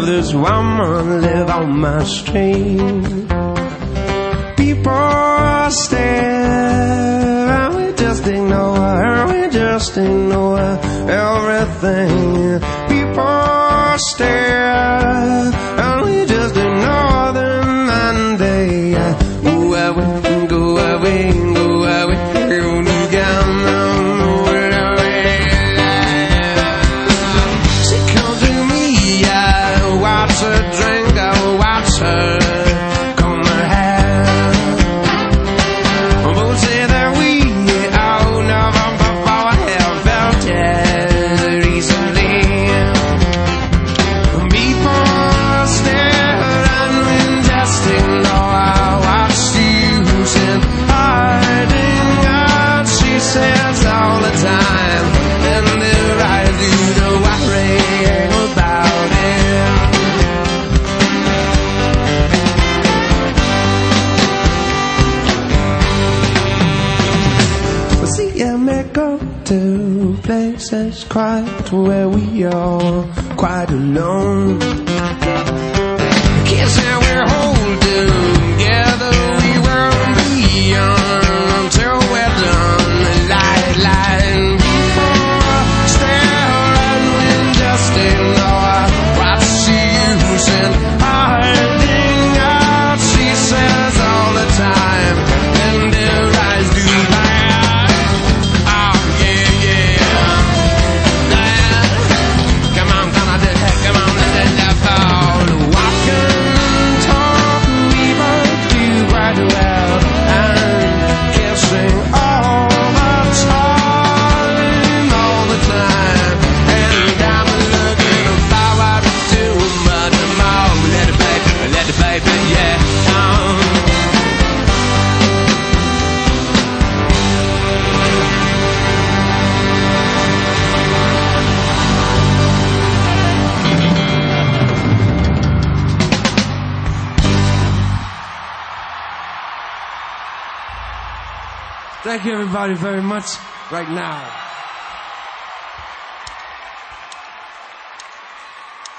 have this woman live on my street. People stare and we just ignore her, we just ignore everything. People stare and we just ignore them, and they go away, go away, go away. She comes to me, I watch her drink, I watch her comb her hair. Both say that we all never before have felt it recently. People stare and we just ignore. I watch you sin hiding out, she says all the time, and their eyes do the worrying about it. Well, see, I may go to places quite where we are quite alone. Can't say we're holding together, we won't be until we're done. The light line, people stare and we just ignore. Watch you send hiding out, she says all the time, and their eyes do that. Oh yeah, yeah. Come on, come on, come on, let that fall. Walk and talk, we both do quite well, and kissing all the time, and I'm looking forward to much more. Let it baby, yeah. Thank you everybody very much right now.